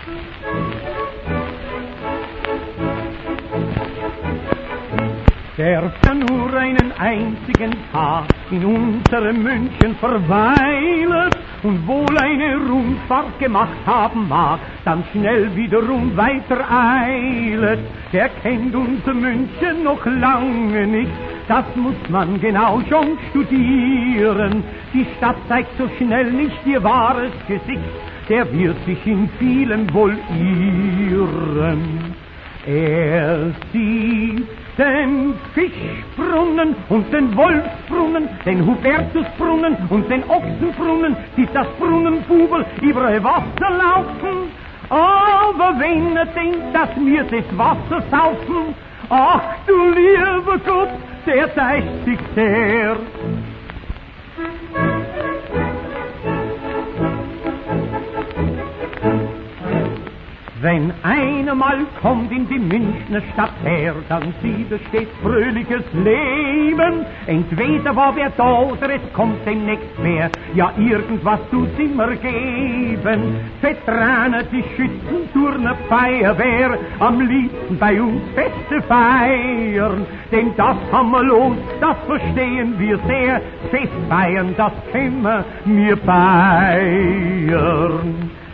Der für nur einen einzigen Tag in unserem München verweilet und wohl eine Rundfahrt gemacht haben mag, dann schnell wiederum weiter eilet. Der kennt unser München noch lange nicht, das muss man genau schon studieren. Die Stadt zeigt so schnell nicht ihr wahres Gesicht, der wird sich in vielem wohl irren. Er sieht den Fischbrunnen und den Wolfsbrunnen, den Hubertusbrunnen und den Ochsenbrunnen, sieht das Brunnenbubel über Wasser laufen. Aber wenn er denkt, dass wir das Wasser saufen, ach du lieber Gott, der deicht sich sehr. Wenn einer mal kommt in die Münchner Stadt her, dann sieht er stets fröhliches Leben. Entweder war wer da oder es kommt demnächst mehr, ja irgendwas tut's immer geben. Veteraner, die Schützen, Turner, Feuerwehr, am liebsten bei uns Feste feiern. Denn das haben wir los, das verstehen wir sehr, Fest feiern, das können wir feiern.